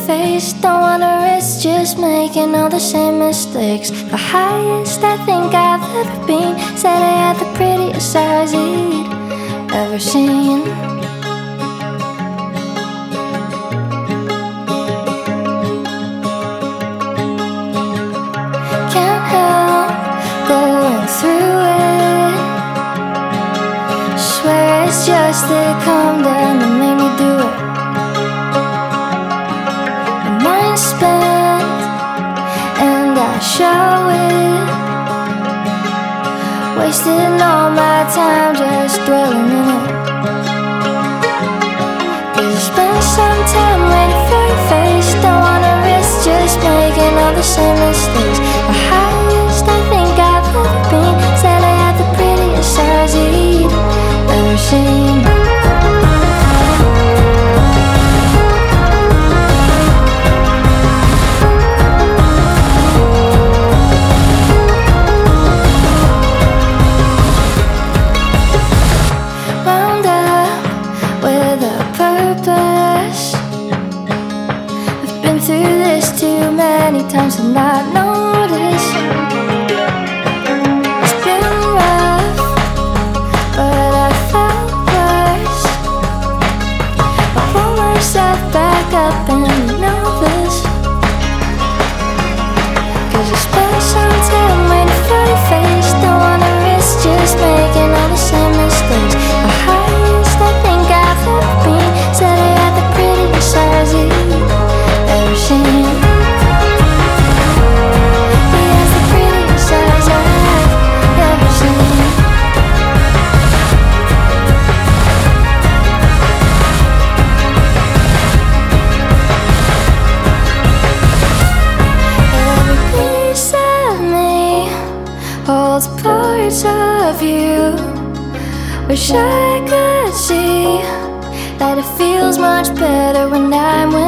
faced. Don't wanna risk just making all the same mistakes. The highest I think I've ever been. Said I had the prettiest eyes he'd ever seen. Can't help going through it. Swear it's just the calm down that made me do it. Spent, and I show it. Wasting all my time just dwelling in it. 'Cause I spent some time waiting for your face. Don't wanna risk just making all the same mistakes. The highest I think I've ever been. Said I had the prettiest eyes he'd ever seen. I've been through this too many times to not notice. It's been rough, but I felt worse. I pull myself back up and you know this. 'Cause I spent some time waiting for your face. Don't wanna risk just making all the same mistakes. The highest I think I've ever been. Said I had the prettiest eyes you've ever seen. He has the prettiest eyes I've ever seen. Every piece of me holds parts of you. Wish I could see that it feels much better when I'm with